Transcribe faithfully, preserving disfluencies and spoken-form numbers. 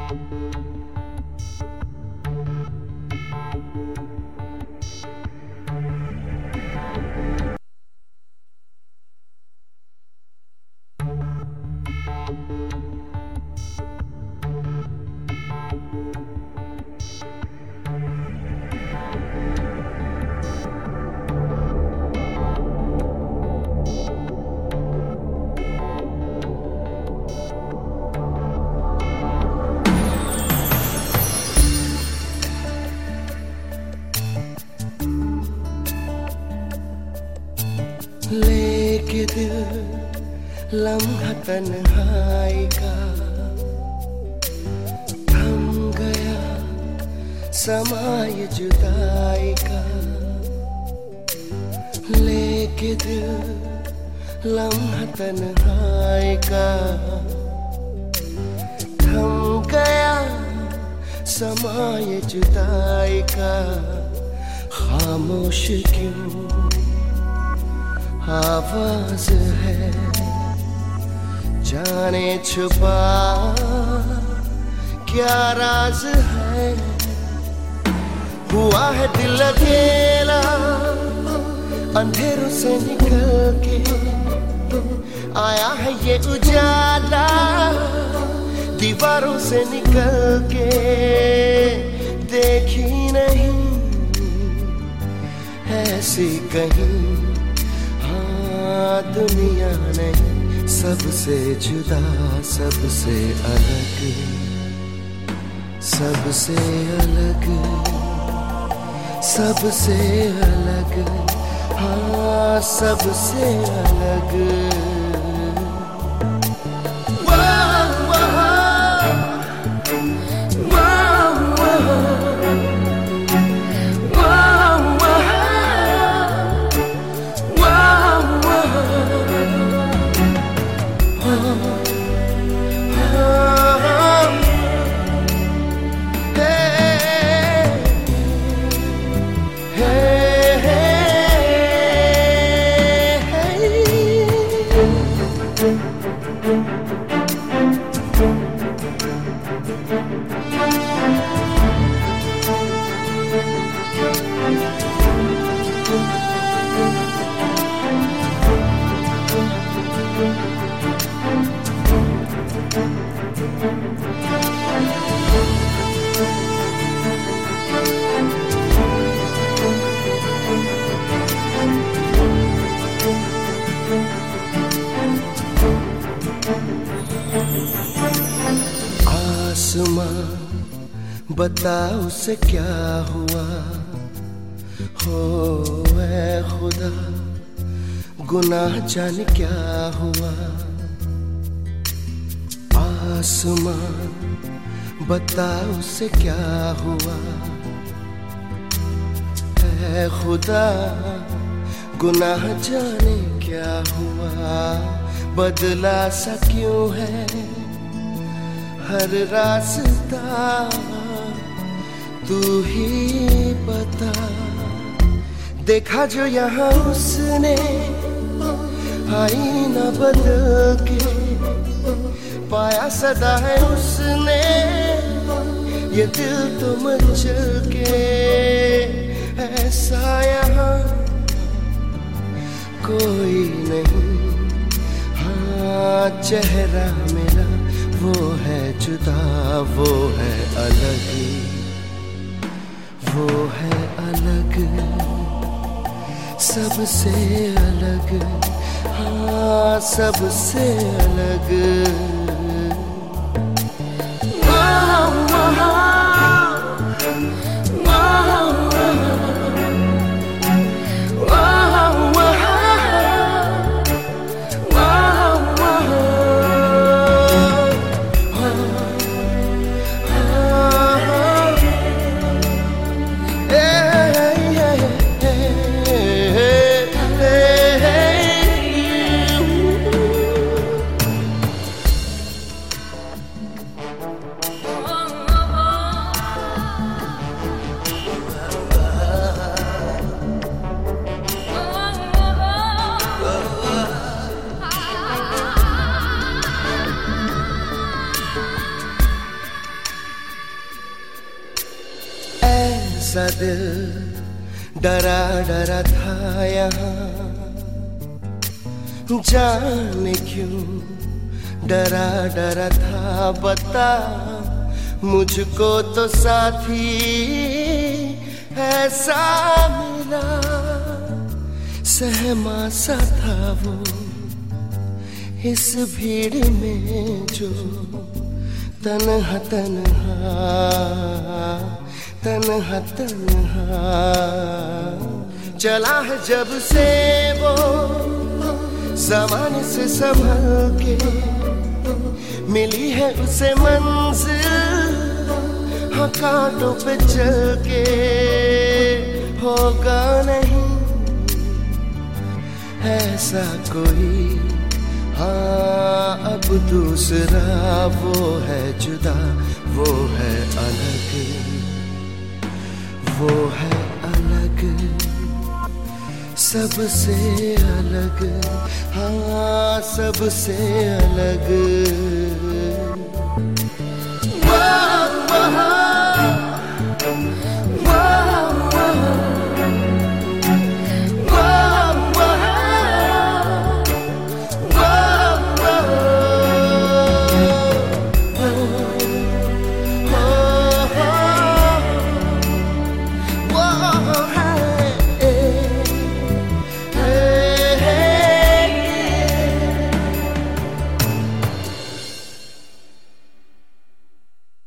लेके दिल लम्हा तन्हाई का थम गया समाय जुदाई का। लेके दिल लम्हा तन्हाई का थम गया समाय जुदाई का। खामोश क्यों आवाज है जाने छुपा क्या राज है। हुआ है दिल अकेला अंधेरों से निकल के आया है ये उजाला दीवारों से निकल के। देखी नहीं ऐसी कहीं दुनिया नहीं, सबसे जुदा सबसे अलग, सबसे अलग, सबसे अलग, हाँ सबसे अलग। आसमां बता उसे क्या हुआ हो ऐ खुदा गुनाह जाने क्या हुआ। आसमां बता उसे क्या हुआ ऐ खुदा गुनाह जाने क्या हुआ। बदला सा क्यों है हर रास्ता तू ही बता। देखा जो यहाँ उसने आईना बदल के पाया सदा है उसने ये दिल तो मचल के। ऐसा यहाँ कोई नहीं, हाँ चेहरा मेरा वो है जुदा वो है अलग, वो है अलग, सबसे अलग, हाँ सबसे अलग। सा दिल डरा डरा था यहाँ, जाने क्यों डरा डरा था बता। मुझको तो साथी ऐसा मिला, सहमा सा था वो इस भीड़ में जो तन्हा तन्हा तन्हा तन्हा चला है जब से वो ज़माने से संभल के। मिली है उसे मंजिल हाँ कांटों पे चल के, होगा नहीं ऐसा कोई हाँ अब दूसरा। वो है जुदा, वो है अलग, वो है अलग, सबसे अलग, हाँ सबसे अलग।